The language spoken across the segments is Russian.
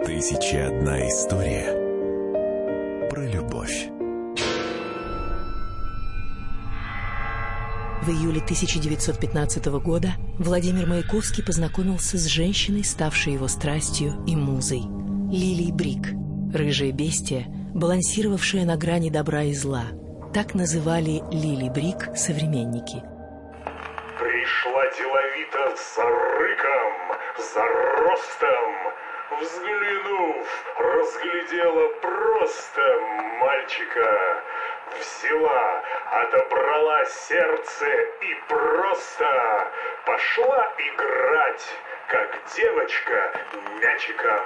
1001 история про любовь. В июле 1915 года Владимир Маяковский познакомился с женщиной, ставшей его страстью и музой – Лилией Брик, рыжее бестие, балансировавшее на грани добра и зла. Так называли Лили Брик современники. Пришла деловито за рыком, за ростом. Взглянув, разглядела просто мальчика. Взяла, отобрала сердце и просто пошла играть, как девочка, мячиком.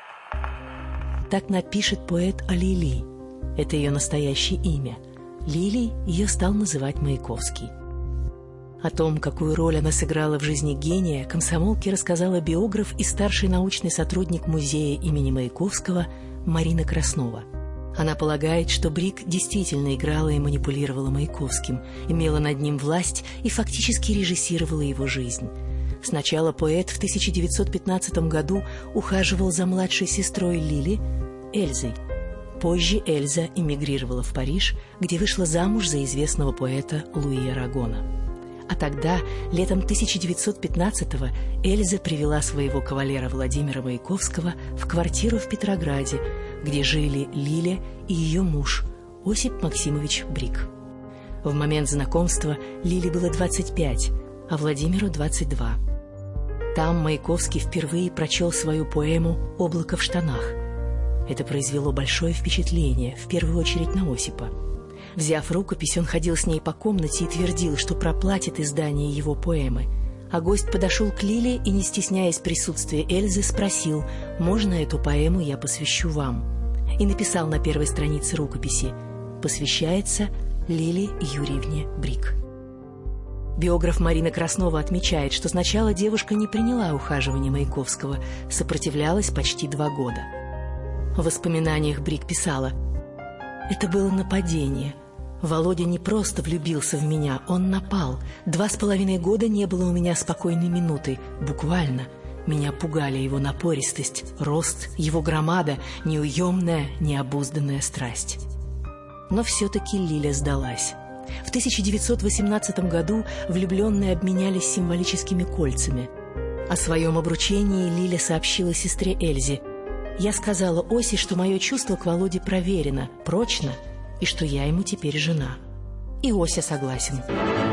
Так напишет поэт о Лили. Это ее настоящее имя. Лилей ее стал называть Маяковский. О том, какую роль она сыграла в жизни гения, комсомолке рассказала биограф и старший научный сотрудник музея имени Маяковского Марина Краснова. Она полагает, что Брик действительно играла и манипулировала Маяковским, имела над ним власть и фактически режиссировала его жизнь. Сначала поэт в 1915 году ухаживал за младшей сестрой Лили, Эльзой. Позже Эльза эмигрировала в Париж, где вышла замуж за известного поэта Луи Арагона. А тогда, летом 1915-го, Эльза привела своего кавалера Владимира Маяковского в квартиру в Петрограде, где жили Лиля и ее муж Осип Максимович Брик. В момент знакомства Лиле было 25, а Владимиру 22. Там Маяковский впервые прочел свою поэму «Облако в штанах». Это произвело большое впечатление, в первую очередь на Осипа. Взяв рукопись, он ходил с ней по комнате и твердил, что проплатит издание его поэмы. А гость подошел к Лиле и, не стесняясь присутствия Эльзы, спросил: «Можно эту поэму я посвящу вам?» И написал на первой странице рукописи: «Посвящается Лиле Юрьевне Брик». Биограф Марина Краснова отмечает, что сначала девушка не приняла ухаживания Маяковского, сопротивлялась почти 2 года. В воспоминаниях Брик писала: «Это было нападение. Володя не просто влюбился в меня, он напал. 2,5 года не было у меня спокойной минуты. Буквально. Меня пугали его напористость, рост, его громада, неуемная, необузданная страсть». Но все-таки Лиля сдалась. В 1918 году влюбленные обменялись символическими кольцами. О своем обручении Лиля сообщила сестре Эльзе: «Я сказала Осе, что мое чувство к Володе проверено, прочно, и что я ему теперь жена». И Ося согласен.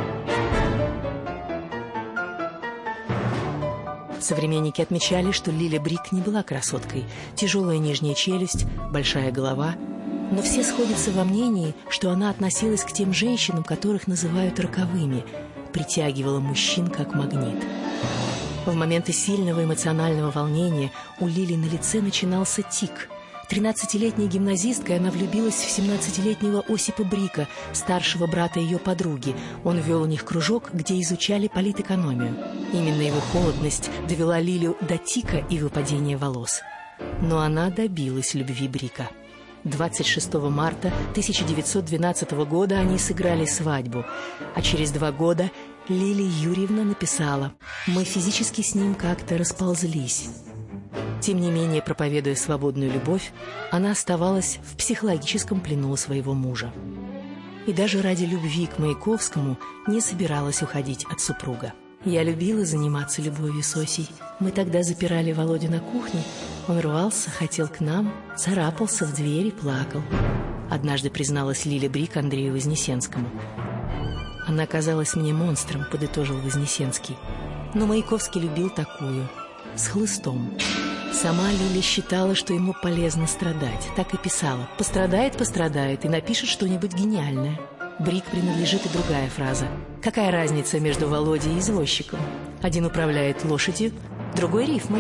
Современники отмечали, что Лиля Брик не была красоткой. Тяжелая нижняя челюсть, большая голова. Но все сходятся во мнении, что она относилась к тем женщинам, которых называют роковыми, притягивала мужчин как магнит. В моменты сильного эмоционального волнения у Лили на лице начинался тик. 13-летней гимназисткой она влюбилась в 17-летнего Осипа Брика, старшего брата ее подруги. Он вел у них кружок, где изучали политэкономию. Именно его холодность довела Лилю до тика и выпадения волос. Но она добилась любви Брика. 26 марта 1912 года они сыграли свадьбу, а через 2 года Лилия Юрьевна написала: «Мы физически с ним как-то расползлись». Тем не менее, проповедуя свободную любовь, она оставалась в психологическом плену своего мужа. И даже ради любви к Маяковскому не собиралась уходить от супруга. «Я любила заниматься любовью с Осей. Мы тогда запирали Володю на кухне. Он рвался, хотел к нам, царапался в дверь и плакал», однажды призналась Лиля Брик Андрею Вознесенскому. «Она казалась мне монстром», подытожил Вознесенский. Но Маяковский любил такую, с хлыстом. Сама Лиля считала, что ему полезно страдать. Так и писала: «Пострадает, пострадает и напишет что-нибудь гениальное». Брик принадлежит и другая фраза: «Какая разница между Володей и извозчиком? Один управляет лошадью, другой рифмой».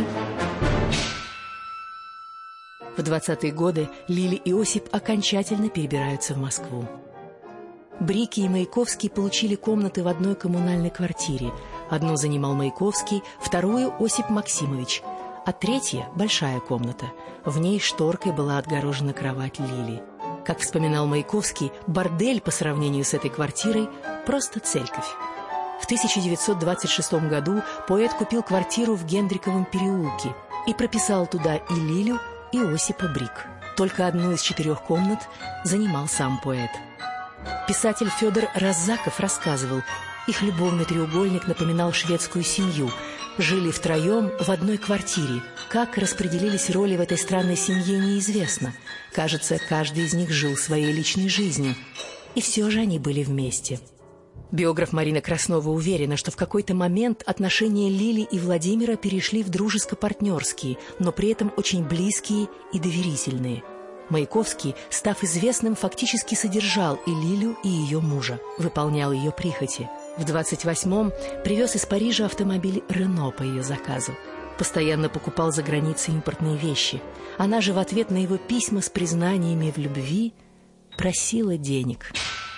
В 20-е годы Лиля и Осип окончательно перебираются в Москву. Брики и Маяковский получили комнаты в одной коммунальной квартире. Одну занимал Маяковский, вторую – Осип Максимович, а третья – большая комната. В ней шторкой была отгорожена кровать Лили. Как вспоминал Маяковский, бордель по сравнению с этой квартирой – просто церковь. В 1926 году поэт купил квартиру в Гендриковом переулке. и прописал туда и Лилю, и Осипа Брик. Только одну из 4 комнат занимал сам поэт. Писатель Федор Раззаков рассказывал, их любовный треугольник напоминал шведскую семью. Жили втроем в одной квартире. Как распределились роли в этой странной семье, неизвестно. Кажется, каждый из них жил своей личной жизнью. И все же они были вместе. Биограф Марина Краснова уверена, что в какой-то момент отношения Лили и Владимира перешли в дружеско-партнерские, но при этом очень близкие и доверительные. Маяковский, став известным, фактически содержал и Лилю, и ее мужа, выполнял ее прихоти. В 28-м привез из Парижа автомобиль «Рено» по ее заказу. Постоянно покупал за границей импортные вещи. Она же в ответ на его письма с признаниями в любви просила денег.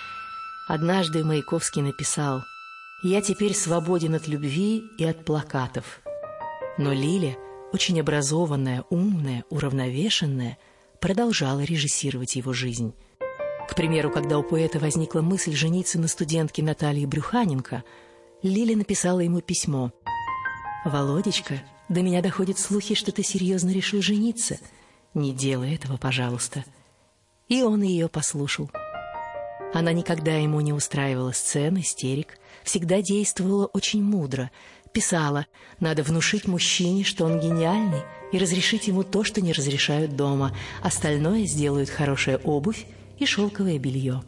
Однажды Маяковский написал: «Я теперь свободен от любви и от плакатов». Но Лиля, очень образованная, умная, уравновешенная, продолжала режиссировать его жизнь. К примеру, когда у поэта возникла мысль жениться на студентке Наталье Брюханенко, Лиля написала ему письмо: «Володечка, до меня доходят слухи, что ты серьезно решил жениться. Не делай этого, пожалуйста». И он ее послушал. Она никогда ему не устраивала сцен, истерик, всегда действовала очень мудро. Писала: «Надо внушить мужчине, что он гениальный, и разрешить ему то, что не разрешают дома. Остальное сделают хорошая обувь и шелковое белье».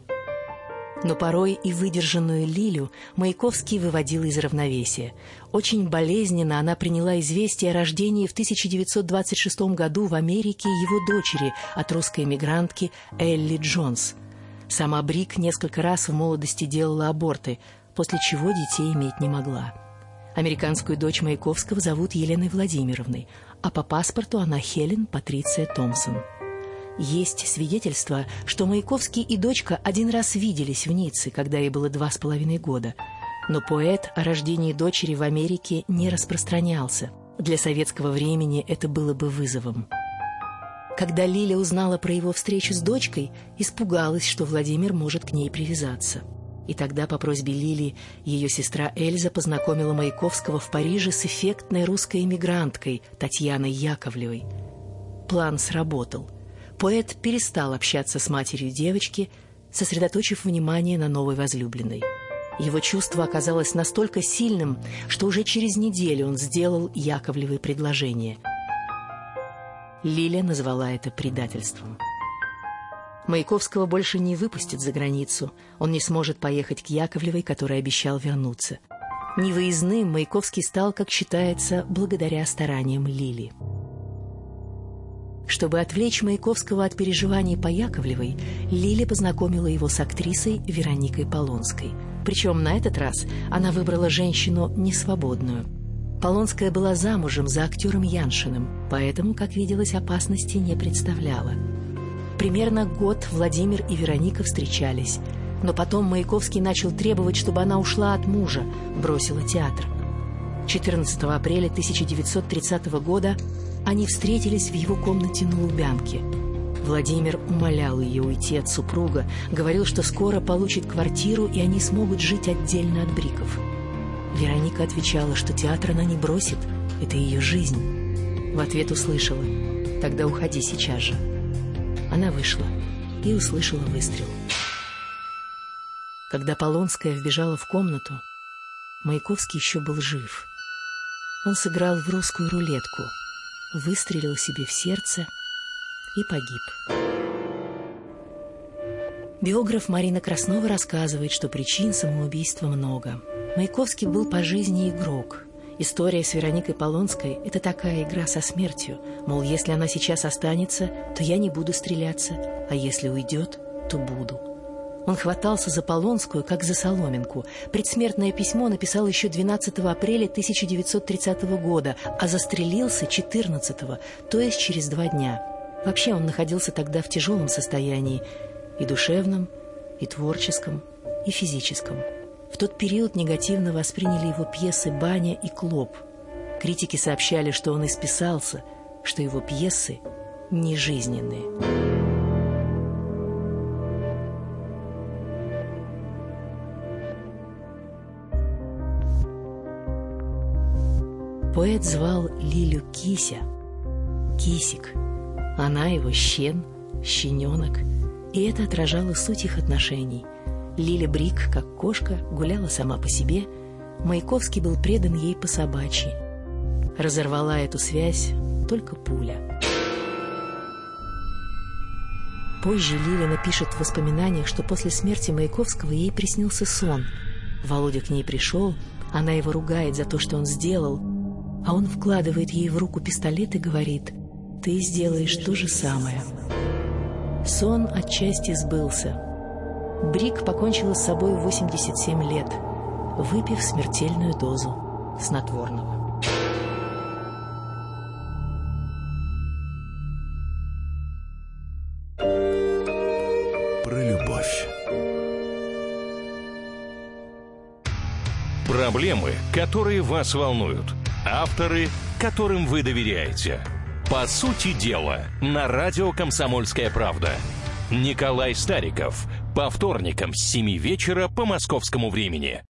Но порой и выдержанную Лилю Маяковский выводил из равновесия. Очень болезненно она приняла известие о рождении в 1926 году в Америке его дочери от русской эмигрантки Элли Джонс. Сама Брик несколько раз в молодости делала аборты, после чего детей иметь не могла. Американскую дочь Маяковского зовут Еленой Владимировной, а по паспорту она Хелен Патриция Томпсон. Есть свидетельство, что Маяковский и дочка один раз виделись в Ницце, когда ей было 2,5 года. Но поэт о рождении дочери в Америке не распространялся. Для советского времени это было бы вызовом. Когда Лиля узнала про его встречу с дочкой, испугалась, что Владимир может к ней привязаться. И тогда по просьбе Лили ее сестра Эльза познакомила Маяковского в Париже с эффектной русской эмигранткой Татьяной Яковлевой. План сработал. Поэт перестал общаться с матерью девочки, сосредоточив внимание на новой возлюбленной. Его чувство оказалось настолько сильным, что уже через неделю он сделал Яковлевой предложение. Лиля назвала это предательством. Маяковского больше не выпустят за границу. Он не сможет поехать к Яковлевой, которой обещал вернуться. Невыездным Маяковский стал, как считается, благодаря стараниям Лили. Чтобы отвлечь Маяковского от переживаний по Яковлевой, Лиля познакомила его с актрисой Вероникой Полонской. Причем на этот раз она выбрала женщину несвободную. Полонская была замужем за актером Яншиным, поэтому, как виделось, опасности не представляла. Примерно год Владимир и Вероника встречались, но потом Маяковский начал требовать, чтобы она ушла от мужа, бросила театр. 14 апреля 1930 года они встретились в его комнате на Лубянке. Владимир умолял ее уйти от супруга, говорил, что скоро получит квартиру, и они смогут жить отдельно от Бриков. Вероника отвечала, что театр она не бросит, это ее жизнь. В ответ услышала: «Тогда уходи сейчас же». Она вышла и услышала выстрел. Когда Полонская вбежала в комнату, Маяковский еще был жив. Он сыграл в русскую рулетку, выстрелил себе в сердце и погиб. Биограф Марина Краснова рассказывает, что причин самоубийства много. Маяковский был по жизни игрок. История с Вероникой Полонской – это такая игра со смертью. Мол, если она сейчас останется, то я не буду стреляться, а если уйдет, то буду. Он хватался за Полонскую, как за соломинку. Предсмертное письмо написал еще 12 апреля 1930 года, а застрелился 14-го, то есть через 2 дня. Вообще он находился тогда в тяжелом состоянии – и душевном, и творческом, и физическом. В тот период негативно восприняли его пьесы «Баня» и «Клоп». Критики сообщали, что он исписался, что его пьесы нежизненные. Поэт звал Лилю Кися, кисик. Она его щен, щененок. И это отражало суть их отношений. Лиля Брик, как кошка, гуляла сама по себе. Маяковский был предан ей по-собачьи. Разорвала эту связь только пуля. Позже Лиля напишет в воспоминаниях, что после смерти Маяковского ей приснился сон. Володя к ней пришел, она его ругает за то, что он сделал, а он вкладывает ей в руку пистолет и говорит: «Ты сделаешь то же самое». Сон отчасти сбылся. Брик покончила с собой в 87 лет, выпив смертельную дозу снотворного. Про любовь. Проблемы, которые вас волнуют. Авторы, которым вы доверяете. По сути дела, на радио «Комсомольская правда». Николай Стариков. По вторникам с 7 вечера по московскому времени.